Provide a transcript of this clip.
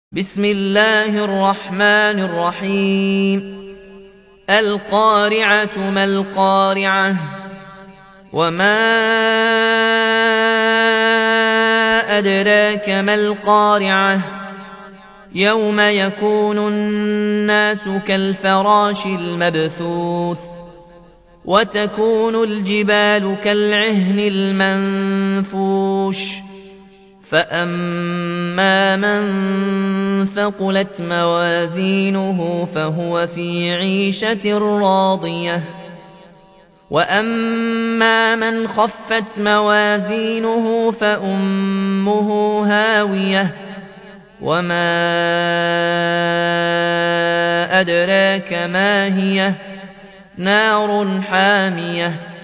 بسم الله الرحمن الرحيم القارعة ما القارعة وما أدراك ما القارعة يوم يكون الناس كالفراش المبثوث وتكون الجبال كالعهن المنفوش فأما من ثقلت موازينه فهو في عيشة راضية وأما من خفت موازينه فأمه هاوية وما أدراك ما هي نار حامية